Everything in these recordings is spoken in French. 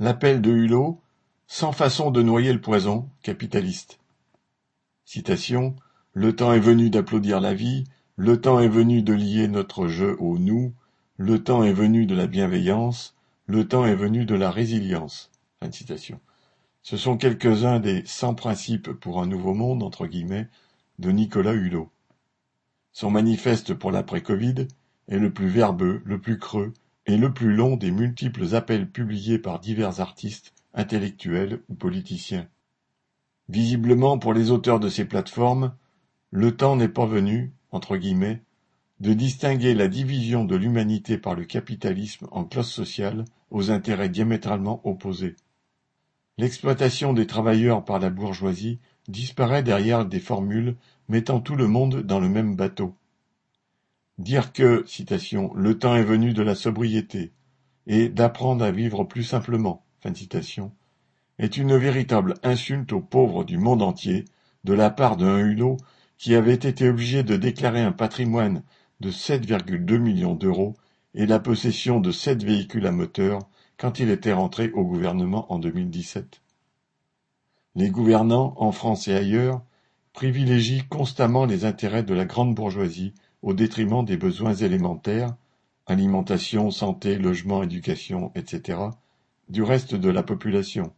L'appel de Hulot, sans façon de noyer le poison, capitaliste. Citation, le temps est venu d'applaudir la vie, le temps est venu de lier notre jeu au nous, le temps est venu de la bienveillance, le temps est venu de la résilience. Fin de citation. Ce sont quelques-uns des 100 principes pour un nouveau monde, entre guillemets, de Nicolas Hulot. Son manifeste pour l'après-Covid est le plus verbeux, le plus creux et le plus long des multiples appels publiés par divers artistes, intellectuels ou politiciens. Visiblement, pour les auteurs de ces plateformes, le temps n'est pas venu, entre guillemets, de distinguer la division de l'humanité par le capitalisme en classes sociales aux intérêts diamétralement opposés. L'exploitation des travailleurs par la bourgeoisie disparaît derrière des formules mettant tout le monde dans le même bateau. Dire que, citation, le temps est venu de la sobriété et d'apprendre à vivre plus simplement, fin de citation, est une véritable insulte aux pauvres du monde entier de la part d'un Hulot qui avait été obligé de déclarer un patrimoine de 7,2 millions d'euros et la possession de 7 véhicules à moteur quand il était rentré au gouvernement en 2017. Les gouvernants, en France et ailleurs, privilégient constamment les intérêts de la grande bourgeoisie au détriment des besoins élémentaires, alimentation, santé, logement, éducation, etc., du reste de la population.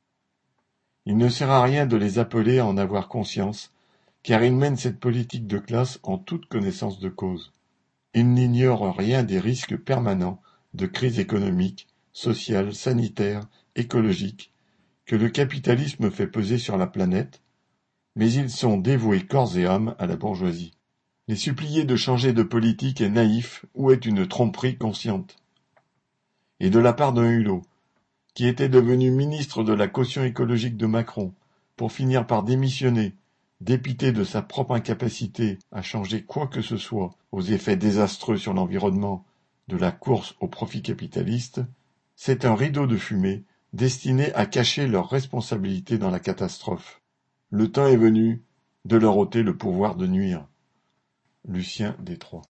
Il ne sert à rien de les appeler à en avoir conscience, car ils mènent cette politique de classe en toute connaissance de cause. Ils n'ignorent rien des risques permanents de crise économique, sociale, sanitaire, écologique, que le capitalisme fait peser sur la planète, mais ils sont dévoués corps et âme à la bourgeoisie. Les supplier de changer de politique est naïf ou est une tromperie consciente. Et de la part d'un Hulot, qui était devenu ministre de la caution écologique de Macron, pour finir par démissionner, dépité de sa propre incapacité à changer quoi que ce soit aux effets désastreux sur l'environnement de la course au profit capitaliste, c'est un rideau de fumée destiné à cacher leur responsabilité dans la catastrophe. Le temps est venu de leur ôter le pouvoir de nuire. Lucien Détroit.